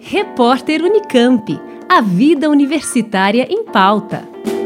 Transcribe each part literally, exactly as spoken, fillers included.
Repórter Unicamp. A vida universitária em pauta.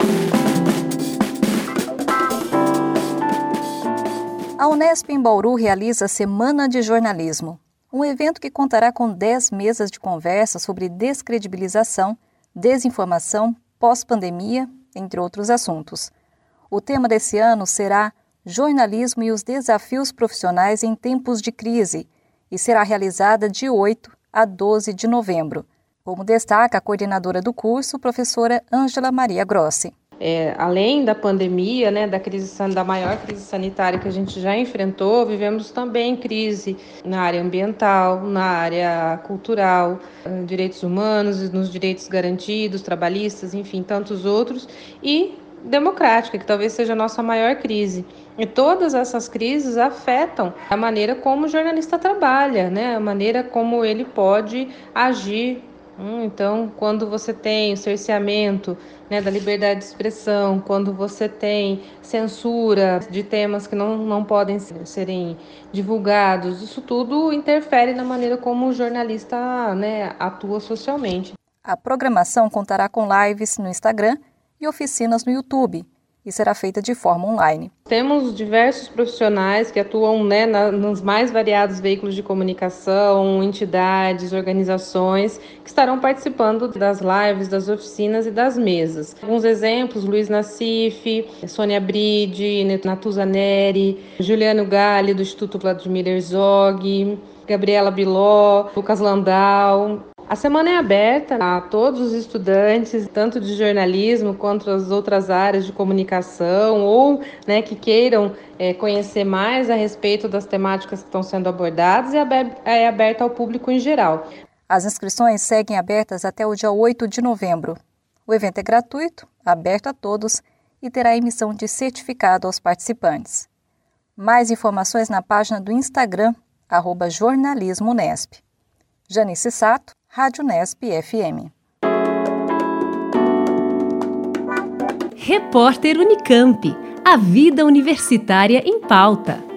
A Unesp em Bauru realiza a Semana de Jornalismo, um evento que contará com dez mesas de conversa sobre descredibilização, desinformação, pós-pandemia, entre outros assuntos. O tema desse ano será Jornalismo e os desafios profissionais em tempos de crise e será realizada de oito a doze de novembro. Como destaca a coordenadora do curso, professora Ângela Maria Grossi. É, além da pandemia, né, da, crise, da maior crise sanitária que a gente já enfrentou, vivemos também crise na área ambiental, na área cultural, direitos humanos, nos direitos garantidos, trabalhistas, enfim, tantos outros, e democrática, que talvez seja a nossa maior crise. E todas essas crises afetam a maneira como o jornalista trabalha, né, a maneira como ele pode agir. Então, quando você tem o cerceamento, né, da liberdade de expressão, quando você tem censura de temas que não, não podem serem divulgados, isso tudo interfere na maneira como o jornalista, né, atua socialmente. A programação contará com lives no Instagram e oficinas no YouTube, e será feita de forma online. Temos diversos profissionais que atuam, né, na, nos mais variados veículos de comunicação, entidades, organizações, que estarão participando das lives, das oficinas e das mesas. Alguns exemplos: Luiz Nassif, Sônia Bride, Natuza Neri, Juliano Galli, do Instituto Vladimir Herzog, Gabriela Biló, Lucas Landau. A semana é aberta a todos os estudantes, tanto de jornalismo quanto as outras áreas de comunicação, ou, né, que queiram é, conhecer mais a respeito das temáticas que estão sendo abordadas, e é aberta ao público em geral. As inscrições seguem abertas até o dia oito de novembro. O evento é gratuito, aberto a todos e terá emissão de certificado aos participantes. Mais informações na página do Instagram, arroba jornalismo Unesp. Janice Sato, Rádio Unesp F M. Repórter Unicamp. A vida universitária em pauta.